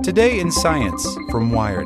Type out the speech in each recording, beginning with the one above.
Today in Science from Wired.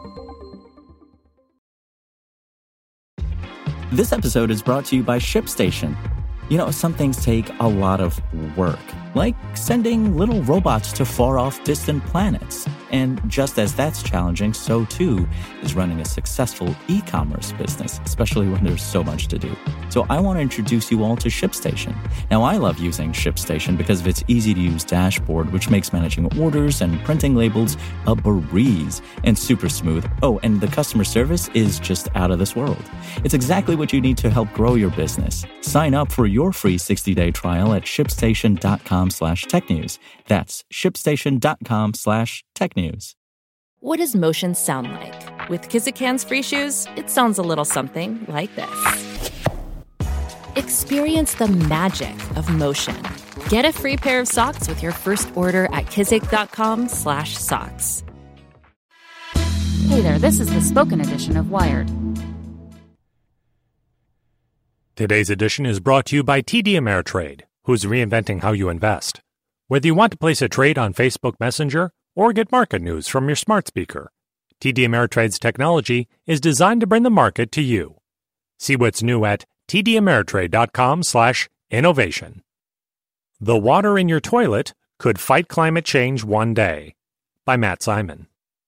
This episode is brought to you by ShipStation. You know, some things take a lot of work, like sending little robots to far-off distant planets. And just as that's challenging, so too is running a successful e-commerce business, especially when there's so much to do. So I want to introduce you all to ShipStation. Now, I love using ShipStation because of its easy-to-use dashboard, which makes managing orders and printing labels a breeze and super smooth. Oh, and the customer service is just out of this world. It's exactly what you need to help grow your business. Sign up for your free 60-day trial at shipstation.com/technews. That's shipstation.com/technews. What does motion sound like? With Kizikans free shoes, it sounds a little something like this. Experience the magic of motion. Get a free pair of socks with your first order at kizik.com/socks. Hey there, this is the spoken edition of Wired. Today's edition is brought to you by TD Ameritrade, who's reinventing how you invest. Whether you want to place a trade on Facebook Messenger or get market news from your smart speaker, TD Ameritrade's technology is designed to bring the market to you. See what's new at tdameritrade.com/innovation. The water in your toilet could fight climate change one day, by Matt Simon.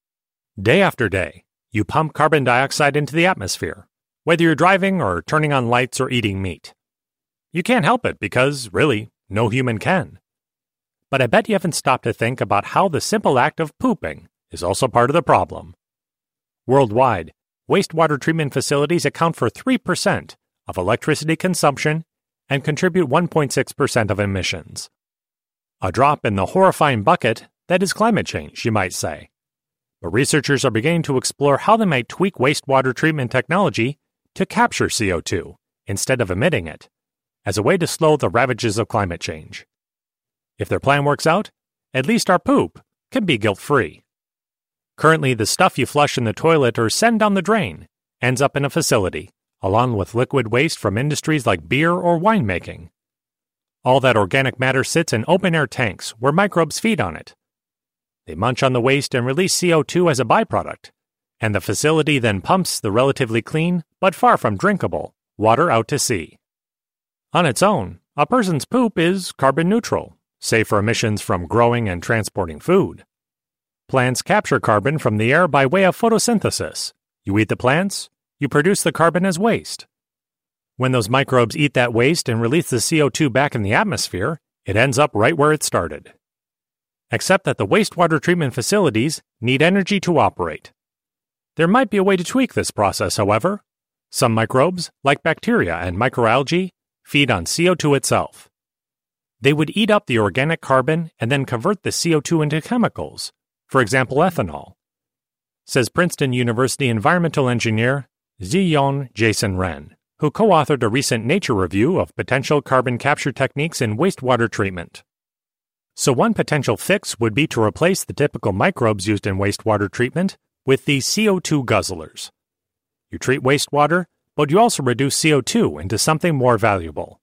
Day after day, you pump carbon dioxide into the atmosphere, whether you're driving or turning on lights or eating meat. You can't help it because, really, no human can. But I bet you haven't stopped to think about how the simple act of pooping is also part of the problem. Worldwide, wastewater treatment facilities account for 3% of electricity consumption and contribute 1.6% of emissions. A drop in the horrifying bucket that is climate change, you might say. But researchers are beginning to explore how they might tweak wastewater treatment technology to capture CO2 instead of emitting it, as a way to slow the ravages of climate change. If their plan works out, at least our poop can be guilt-free. Currently, the stuff you flush in the toilet or send down the drain ends up in a facility, along with liquid waste from industries like beer or winemaking. All that organic matter sits in open-air tanks where microbes feed on it. They munch on the waste and release CO2 as a byproduct, and the facility then pumps the relatively clean, but far from drinkable, water out to sea. On its own, a person's poop is carbon neutral, save for emissions from growing and transporting food. Plants capture carbon from the air by way of photosynthesis. You eat the plants, you produce the carbon as waste. When those microbes eat that waste and release the CO2 back in the atmosphere, it ends up right where it started. Except that the wastewater treatment facilities need energy to operate. There might be a way to tweak this process, however. Some microbes, like bacteria and microalgae, feed on CO2 itself. They would eat up the organic carbon and then convert the CO2 into chemicals, for example ethanol, says Princeton University environmental engineer Ziyon Jason Wren, who co-authored a recent Nature review of potential carbon capture techniques in wastewater treatment. So one potential fix would be to replace the typical microbes used in wastewater treatment with these CO2 guzzlers. You treat wastewater, but you also reduce CO2 into something more valuable.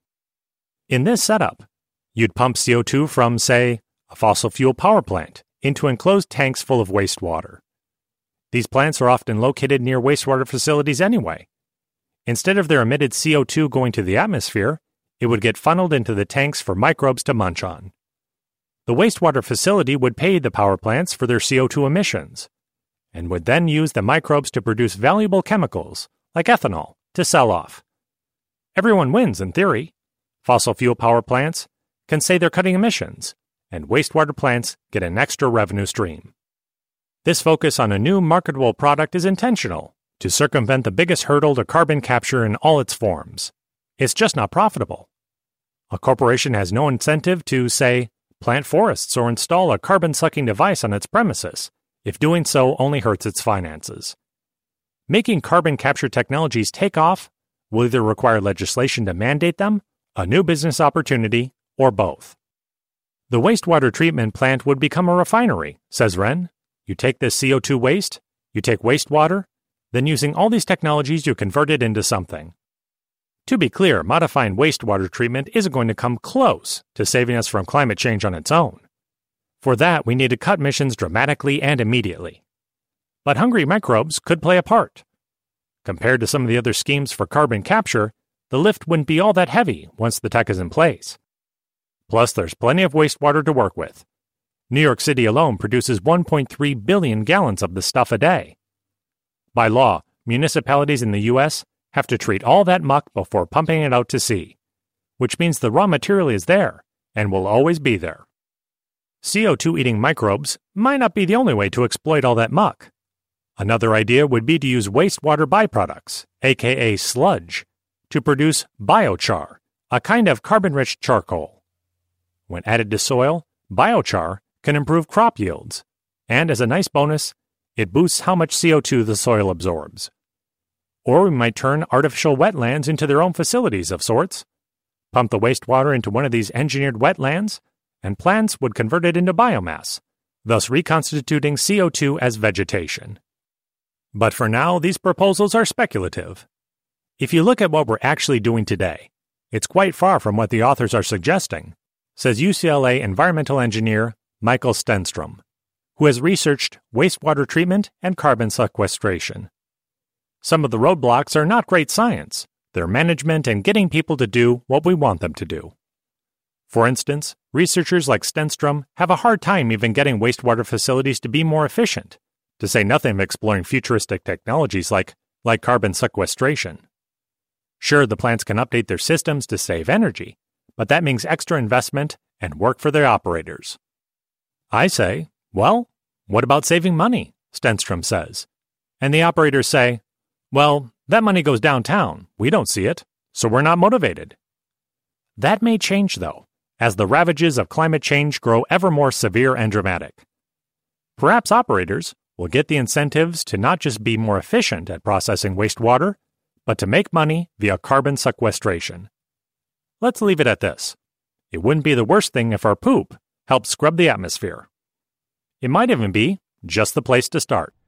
In this setup, you'd pump CO2 from, say, a fossil fuel power plant into enclosed tanks full of wastewater. These plants are often located near wastewater facilities anyway. Instead of their emitted CO2 going to the atmosphere, it would get funneled into the tanks for microbes to munch on. The wastewater facility would pay the power plants for their CO2 emissions, and would then use the microbes to produce valuable chemicals, like ethanol, to sell off. Everyone wins in theory. Fossil fuel power plants can say they're cutting emissions, and wastewater plants get an extra revenue stream. This focus on a new marketable product is intentional to circumvent the biggest hurdle to carbon capture in all its forms. It's just not profitable. A corporation has no incentive to, say, plant forests or install a carbon-sucking device on its premises, if doing so only hurts its finances. Making carbon capture technologies take off will either require legislation to mandate them, a new business opportunity, or both. The wastewater treatment plant would become a refinery, says Wren. You take this CO2 waste, you take wastewater, then using all these technologies you convert it into something. To be clear, modifying wastewater treatment isn't going to come close to saving us from climate change on its own. For that, we need to cut emissions dramatically and immediately. But hungry microbes could play a part. Compared to some of the other schemes for carbon capture, the lift wouldn't be all that heavy once the tech is in place. Plus, there's plenty of wastewater to work with. New York City alone produces 1.3 billion gallons of this stuff a day. By law, municipalities in the U.S. have to treat all that muck before pumping it out to sea, which means the raw material is there and will always be there. CO2-eating microbes might not be the only way to exploit all that muck. Another idea would be to use wastewater byproducts, aka sludge, to produce biochar, a kind of carbon-rich charcoal. When added to soil, biochar can improve crop yields, and as a nice bonus, it boosts how much CO2 the soil absorbs. Or we might turn artificial wetlands into their own facilities of sorts, pump the wastewater into one of these engineered wetlands, and plants would convert it into biomass, thus reconstituting CO2 as vegetation. But for now, these proposals are speculative. If you look at what we're actually doing today, it's quite far from what the authors are suggesting, says UCLA environmental engineer Michael Stenstrom, who has researched wastewater treatment and carbon sequestration. Some of the roadblocks are not great science. They're management and getting people to do what we want them to do. For instance, researchers like Stenstrom have a hard time even getting wastewater facilities to be more efficient, to say nothing of exploring futuristic technologies like carbon sequestration. Sure, the plants can update their systems to save energy, but that means extra investment and work for their operators. I say, well, what about saving money? Stenstrom says. And the operators say, well, that money goes downtown. We don't see it, so we're not motivated. That may change, though, as the ravages of climate change grow ever more severe and dramatic. Perhaps operators will get the incentives to not just be more efficient at processing wastewater, but to make money via carbon sequestration. Let's leave it at this. It wouldn't be the worst thing if our poop helped scrub the atmosphere. It might even be just the place to start.